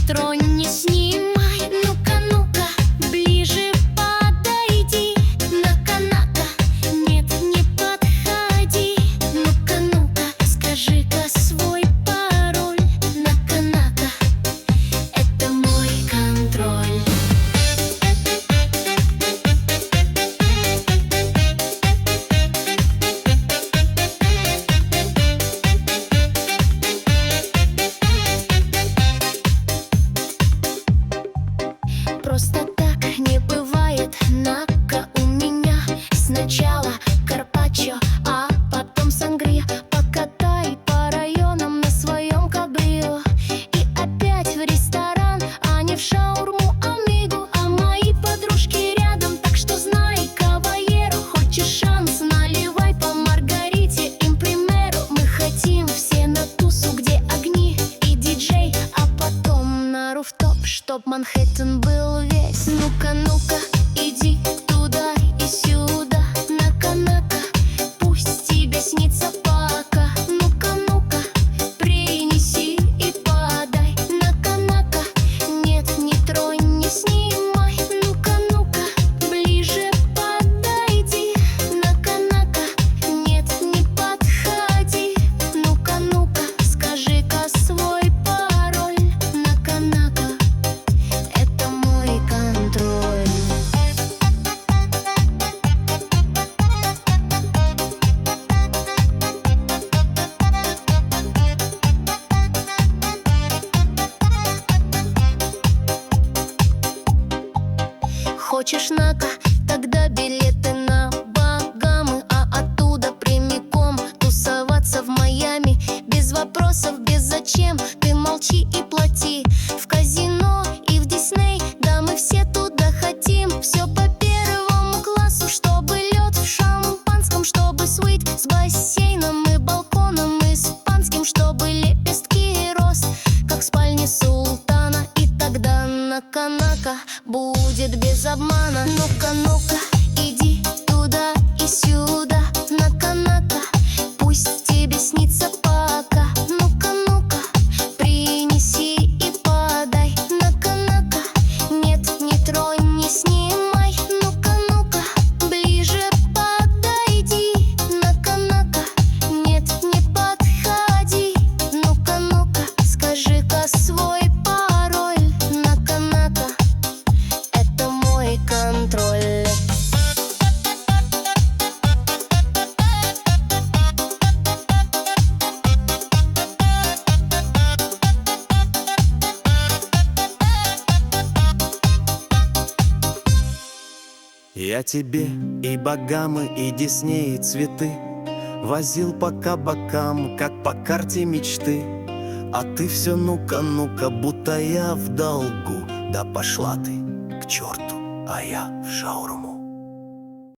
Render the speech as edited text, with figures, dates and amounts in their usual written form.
тронь, не снимай. Ну-ка, ну-ка, ближе подойди. Нака-нака, нет, не подходи. Ну-ка, ну-ка, скажи-ка свой пароль. Нака-нака, это мой контроль. Просто так не бывает, нака у меня. Сначала карпаччо, а потом сангрия. Покатай по районам на своем кабрио. И опять в ресторан, а не в шаурму амигу. А мои подружки рядом, так что знай, кавалеру. Хочешь шанс, наливай по маргарите им примеру. Мы хотим все на тусу, где огни и диджей, а потом на руфтоп, чтоб Манхэттен был весь. Ну-ка, ну-ка, иди туда и сюда. Нака-нака, пусть тебе снится пока. Ну-ка, ну-ка, принеси и подай. Нака-нака, нет, не тронь, не снимай. Ну-ка, ну-ка, ближе подойди. Нака-нака, нет, не подходи. Ну-ка, ну-ка, скажи-ка свой пароль. Нака-нака, это мой контроль. Хочешь нака? Тогда билеты на Багамы, а оттуда прямиком тусоваться в Майами. Без вопросов, без зачем, ты молчи и плати. В казино и в Дисней, да мы все туда хотим. Все по первому классу, чтобы лед в шампанском, чтобы суит с бассейном и балконом испанским, чтобы лепестки роз, как в спальне султана. И тогда нака-нака будет без обмана. Ну-ка, ну-ка, иди туда и сюда. Нака-нака, пусть тебе снится пока. Ну-ка, ну-ка, принеси и подай. Нака-нака, нет, не тронь, не снимай. Ну-ка, ну-ка, ближе подойди. Нака-нака, нет, не подходи. Ну-ка, ну-ка, скажи-ка свой пароль. Нака-нака, это мой контроль. Я тебе и Багамы, и Дисней, и цветы возил по кабакам, как по карте мечты. А ты все ну-ка, ну-ка, будто я в долгу. Да пошла ты к черту, а я в шаурму.